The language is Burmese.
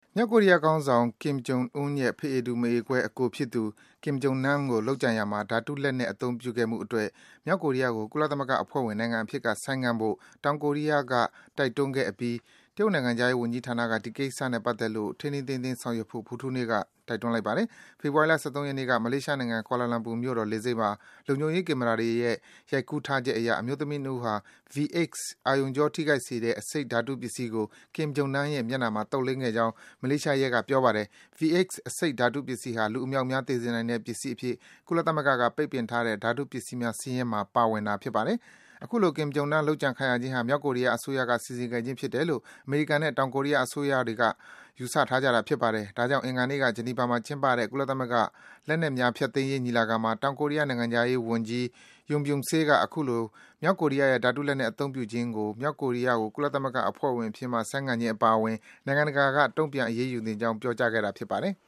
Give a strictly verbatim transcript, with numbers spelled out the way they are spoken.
မြောက်ကိုရီးယားခေါင်းဆောင် Kim Jong Un ရဲ့ ဖအေတူ မအေကွဲ အကိုဖြစ်သူ Kim Jong Nam ကို လုပ်ကြံရာမှာ ဓါတုလက်နက် အသုံးပြုခဲ့မှုအတွက် မြောက်ကိုရီးယားကို ကုလသမဂ္ဂအဖွဲ့ဝင်နိုင်ငံအဖြစ်က ဆိုင်းငံ့ဖို့ တောင်ကိုရီးယားက တိုက်တွန်းခဲ့အပြီး တရုတ်နိုင်ငံခြားရေးဝန်ကြီးဌာနက ဒီကိစ္စနဲ့ပတ်သက်လို့ ထိန်းထိန်းသိမ်းသိမ်း ဆောင်ရွက်ဖို့ ဗုဒ္ဓဟူးနေ့က တိုက်တွန်းလိုက်ပါတယ်။ ဖေဖော်ဝါရီလ ၁၃ ရက်နေ့က မလေးရှားနိုင်ငံ၊ ကွာလာလမ်ပူမြို့တော် လေဆိပ်မှာ လုံခြုံရေးကင်မရာတွေရဲ့ ရိုက်ကူးထားချက်အရ အမျိုးသမီး ၂ ဦးဟာ V X အာရုံကြော ထိခိုက်စေတဲ့ အဆိပ်ဓါတုပစ္စည်းကို Kim Jong Nam ရဲ့ မျက်နှာမှာ သုတ်လိမ်းခဲ့ကြောင်း မလေးရှားရဲက ပြောပါတယ်။ V X အဆိပ်ဓါတုပစ္စည်းဟာ လူအမြောက်အများ သေစေနိုင်တဲ့ ပစ္စည်းအဖြစ် ကုလသမဂ္ဂက ပိတ်ပင်ထားတဲ့ ဓါတုပစ္စည်းများ စာရင်းမှာ ပါဝင်တာ ဖြစ်ပါတယ်။ အခုလို Kim Jong Nam လုပ်ကြံခံရခြင်းဟာ မြောက်ကိုရီးယားအစိုးရက စီစဉ်ခဲ့ခြင်းဖြစ်တယ်လို့ အမေရိကန်နဲ့ တောင်ကိုရီးယားအစိုးရတွေက ယူဆထားကြတာ ဖြစ်ပါတယ်။ ဒါကြောင့် အင်္ဂါနေ့က ဂျနီဗာမှာ ကျင်းပတဲ့ ကုလသမဂ္ဂ လက်နက်များ ဖျက်သိမ်းရေး ညီလာခံမှာ တောင်ကိုရီးယား နိုင်ငံခြားရေးဝန်ကြီး Yoon Byung-se က အခုလို မြောက်ကိုရီးယားရဲ့ ဓါတုလက်နက် အသုံးပြုခြင်းကို မြောက်ကိုရီးယားကို ကုလသမဂ္ဂအဖွဲ့ဝင်အဖြစ်မှ ဆိုင်းငံ့ခြင်းအပါအဝင် နိုင်ငံတကာက တုံ့ပြန် အရေးယူသင့်ကြောင်း ပြောကြားခဲ့တာ ဖြစ်ပါတယ်။